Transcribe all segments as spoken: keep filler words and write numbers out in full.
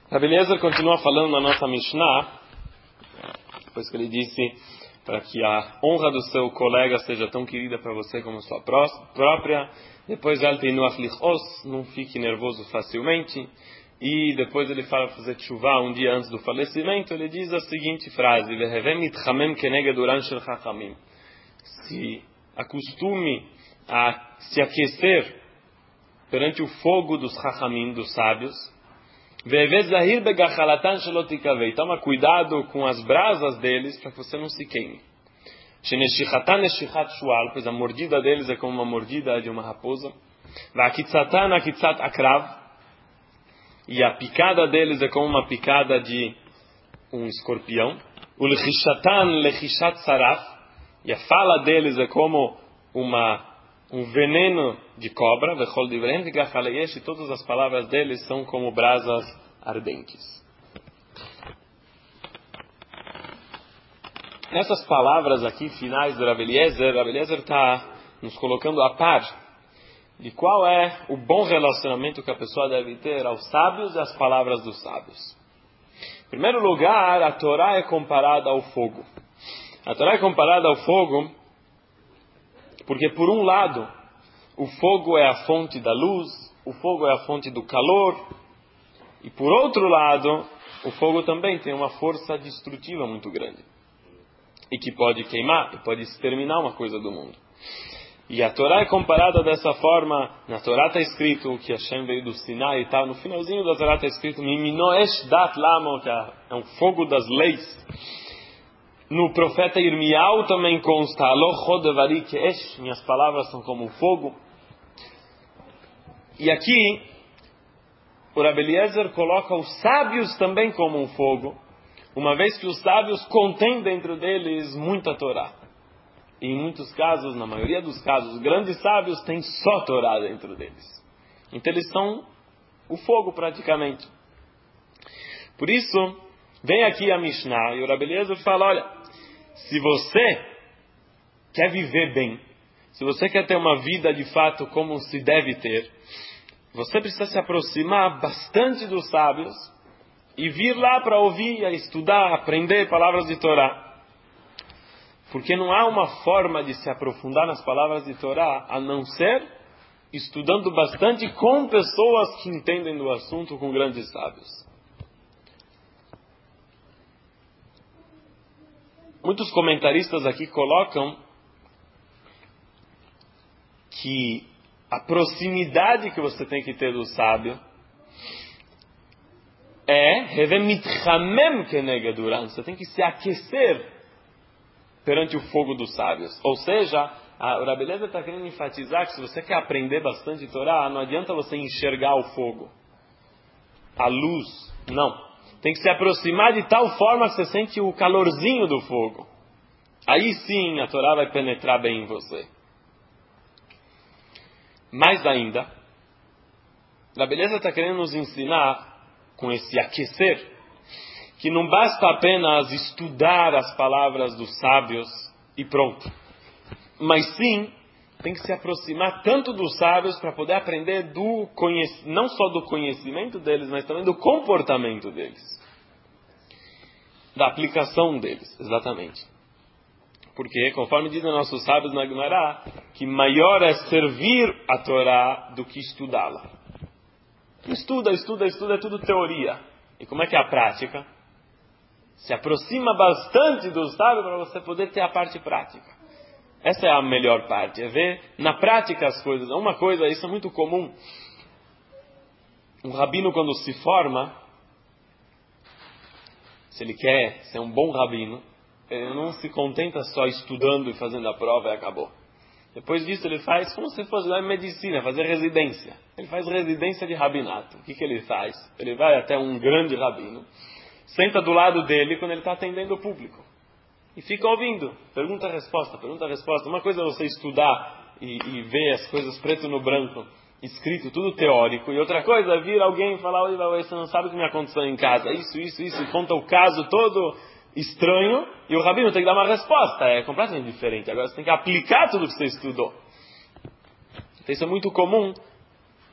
Rabbi Eliezer continua falando na nossa Mishnah, depois que ele disse para que a honra do seu colega seja tão querida para você como sua própria. Depois, não fique nervoso facilmente. E depois ele fala para fazer tshuva um dia antes do falecimento. Ele diz a seguinte frase: se acostume a se aquecer perante o fogo dos chachamim, dos sábios. Toma cuidado com as brasas deles para que você não se queime. Pois a mordida deles é como uma mordida de uma raposa. E a picada deles é como uma picada de um escorpião. E a fala deles é como uma um veneno de cobra, e todas as palavras deles são como brasas ardentes. Nessas palavras aqui finais do Rabbi Eliezer, Rabbi Eliezer está nos colocando a par de qual é o bom relacionamento que a pessoa deve ter aos sábios e às palavras dos sábios. Em primeiro lugar, a Torá é comparada ao fogo. A Torá é comparada ao fogo porque, por um lado, o fogo é a fonte da luz, o fogo é a fonte do calor, e, por outro lado, o fogo também tem uma força destrutiva muito grande, e que pode queimar, e pode exterminar uma coisa do mundo. E a Torá é comparada dessa forma. Na Torá está escrito que Hashem veio do Sinai e tal. No finalzinho da Torá está escrito Miminoesh dat lamo, que é um fogo das leis. No profeta Irmial também consta, minhas palavras são como fogo. E aqui, o Rabbi Eliezer coloca os sábios também como um fogo, uma vez que os sábios contêm dentro deles muita Torá. E em muitos casos, na maioria dos casos, os grandes sábios têm só Torá dentro deles. Então eles são o fogo praticamente. Por isso, vem aqui a Mishnah e o Rabbi Eliezer fala, olha, se você quer viver bem, se você quer ter uma vida de fato como se deve ter, você precisa se aproximar bastante dos sábios e vir lá para ouvir, estudar, aprender palavras de Torá. Porque não há uma forma de se aprofundar nas palavras de Torá a não ser estudando bastante com pessoas que entendem do assunto, com grandes sábios. Muitos comentaristas aqui colocam que a proximidade que você tem que ter do sábio é você tem que se aquecer perante o fogo dos sábios. Ou seja, a Rabbi Eliezer está querendo enfatizar que se você quer aprender bastante Torá, não adianta você enxergar o fogo, a luz, não. Tem que se aproximar de tal forma que você sente o calorzinho do fogo. Aí sim a Torá vai penetrar bem em você. Mais ainda, a beleza está querendo nos ensinar, com esse aquecer, que não basta apenas estudar as palavras dos sábios e pronto. Mas sim, tem que se aproximar tanto dos sábios para poder aprender do conhec- não só do conhecimento deles, mas também do comportamento deles. Da aplicação deles, exatamente. Porque, conforme dizem nossos sábios na Gemara, que maior é servir a Torá do que estudá-la. Estuda, estuda, estuda, é tudo teoria. E como é que é a prática? Se aproxima bastante do sábio para você poder ter a parte prática. Essa é a melhor parte, é ver na prática as coisas. Uma coisa, isso é muito comum. Um rabino, quando se forma, se ele quer ser um bom rabino, ele não se contenta só estudando e fazendo a prova e acabou. Depois disso ele faz como se fosse lá em medicina, fazer residência. Ele faz residência de rabinato. O que, que ele faz? Ele vai até um grande rabino, senta do lado dele quando ele está atendendo o público. E fica ouvindo. Pergunta-resposta, pergunta-resposta. Uma coisa é você estudar e, e ver as coisas preto no branco, escrito, tudo teórico. E outra coisa é vir alguém e falar, oi, você não sabe o que me aconteceu em casa. Isso, isso, isso. E conta o caso todo estranho. E o rabino tem que dar uma resposta. É completamente diferente. Agora você tem que aplicar tudo que você estudou. Então isso é muito comum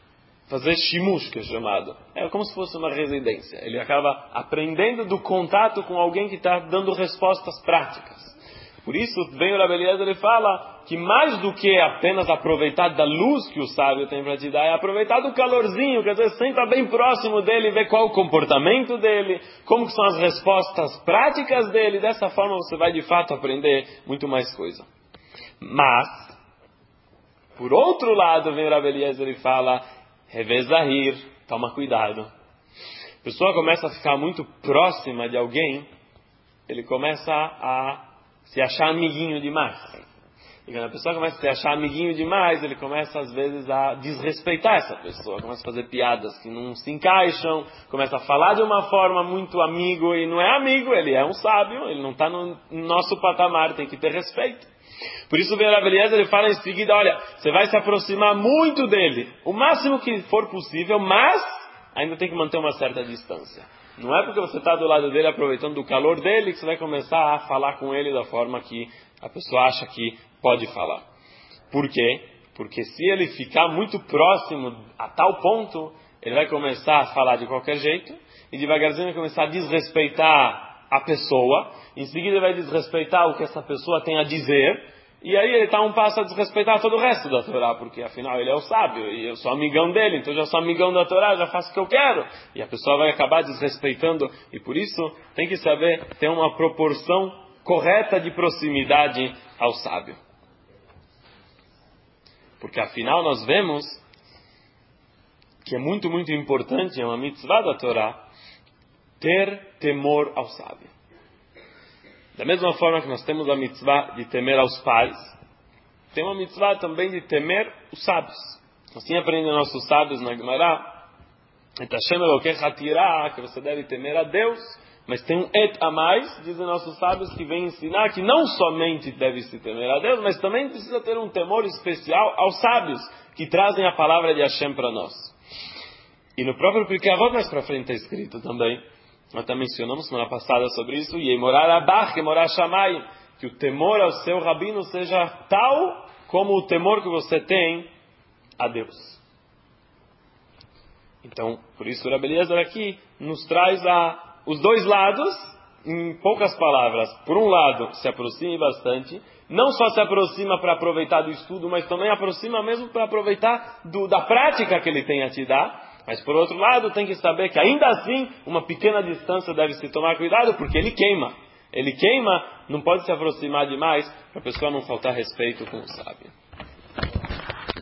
fazer shimush, que é chamado. É como se fosse uma residência. Ele acaba aprendendo do contato com alguém que está dando respostas práticas. Por isso, vem o Rabbi Eliezer, ele fala que mais do que apenas aproveitar da luz que o sábio tem para te dar, é aproveitar do calorzinho, quer dizer, senta bem próximo dele, ver qual o comportamento dele, como que são as respostas práticas dele. Dessa forma você vai de fato aprender muito mais coisa. Mas, por outro lado, vem o Rabbi Eliezer e fala, revezahir, toma cuidado. A pessoa começa a ficar muito próxima de alguém, ele começa a se achar amiguinho demais. E quando a pessoa começa a se achar amiguinho demais, ele começa às vezes a desrespeitar essa pessoa, começa a fazer piadas que não se encaixam, começa a falar de uma forma muito amigo, e não é amigo, ele é um sábio, ele não está no nosso patamar, tem que ter respeito. Por isso o Rabbi Eliezer, ele fala em seguida, olha, você vai se aproximar muito dele, o máximo que for possível, mas ainda tem que manter uma certa distância. Não é porque você está do lado dele, aproveitando do calor dele, que você vai começar a falar com ele da forma que a pessoa acha que pode falar. Por quê? Porque se ele ficar muito próximo a tal ponto, ele vai começar a falar de qualquer jeito, e devagarzinho vai começar a desrespeitar a pessoa, em seguida ele vai desrespeitar o que essa pessoa tem a dizer, e aí ele está um passo a desrespeitar todo o resto da Torá, porque afinal ele é o sábio, e eu sou amigão dele, então eu já sou amigão da Torá, já faço o que eu quero. E a pessoa vai acabar desrespeitando, e por isso tem que saber ter uma proporção correta de proximidade ao sábio. Porque afinal nós vemos que é muito, muito importante, é uma mitzvah da Torá, ter temor ao sábio. Da mesma forma que nós temos a mitzvah de temer aos pais, tem uma mitzvah também de temer os sábios. Assim aprendem nossos sábios na Gemara, et Hashem Elokecha tirá, que você deve temer a Deus, mas tem um et a mais, dizem nossos sábios, que vem ensinar que não somente deve se temer a Deus, mas também precisa ter um temor especial aos sábios, que trazem a palavra de Hashem para nós. E no próprio Pirkei Avot, mais para frente está escrito também, nós até mencionamos semana passada sobre isso, e morar abach, morar shamai, que o temor ao seu rabino seja tal como o temor que você tem a Deus. Então, por isso o Rabbi Eliezer aqui nos traz a, os dois lados, em poucas palavras. Por um lado, se aproxime bastante, não só se aproxima para aproveitar do estudo, mas também aproxima mesmo para aproveitar do, da prática que ele tem a te dar. Mas por outro lado, tem que saber que ainda assim, uma pequena distância deve se tomar cuidado, porque ele queima. Ele queima, não pode se aproximar demais, para a pessoa não faltar respeito com o sábio.